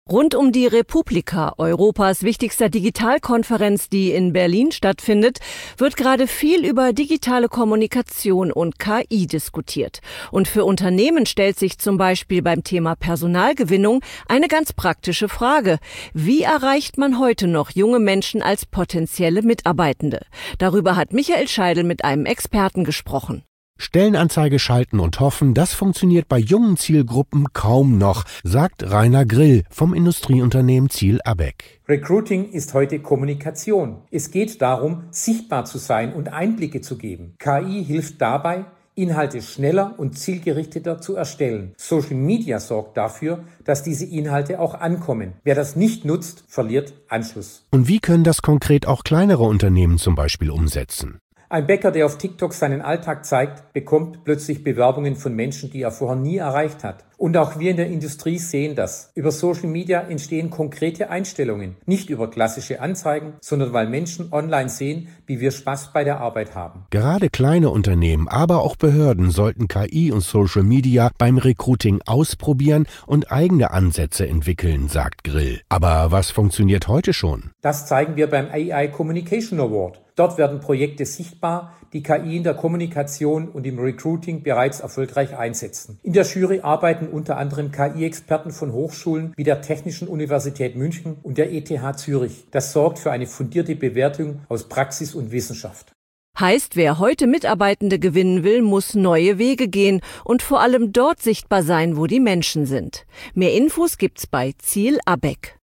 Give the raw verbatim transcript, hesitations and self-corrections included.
Rund um die Republika, Europas wichtigster Digitalkonferenz, die in Berlin stattfindet, wird gerade viel über digitale Kommunikation und K I diskutiert. Und für Unternehmen stellt sich zum Beispiel beim Thema Personalgewinnung eine ganz praktische Frage. Wie erreicht man heute noch junge Menschen als potenzielle Mitarbeitende? Darüber hat Michael Scheidel mit einem Experten gesprochen. Stellenanzeige schalten und hoffen, das funktioniert bei jungen Zielgruppen kaum noch, sagt Rainer Grill vom Industrieunternehmen Ziel Abeck. Recruiting ist heute Kommunikation. Es geht darum, sichtbar zu sein und Einblicke zu geben. K I hilft dabei, Inhalte schneller und zielgerichteter zu erstellen. Social Media sorgt dafür, dass diese Inhalte auch ankommen. Wer das nicht nutzt, verliert Anschluss. Und wie können das konkret auch kleinere Unternehmen zum Beispiel umsetzen? Ein Bäcker, der auf TikTok seinen Alltag zeigt, bekommt plötzlich Bewerbungen von Menschen, die er vorher nie erreicht hat. Und auch wir in der Industrie sehen das. Über Social Media entstehen konkrete Einstellungen. Nicht über klassische Anzeigen, sondern weil Menschen online sehen, wie wir Spaß bei der Arbeit haben. Gerade kleine Unternehmen, aber auch Behörden sollten K I und Social Media beim Recruiting ausprobieren und eigene Ansätze entwickeln, sagt Grill. Aber was funktioniert heute schon? Das zeigen wir beim A I Communication Award. Dort werden Projekte sichtbar, die K I in der Kommunikation und im Recruiting bereits erfolgreich einsetzen. In der Jury arbeiten unter anderem K I-Experten von Hochschulen wie der Technischen Universität München und der E T H Zürich. Das sorgt für eine fundierte Bewertung aus Praxis und Wissenschaft. Heißt, wer heute Mitarbeitende gewinnen will, muss neue Wege gehen und vor allem dort sichtbar sein, wo die Menschen sind. Mehr Infos gibt's bei Ziel Abeck.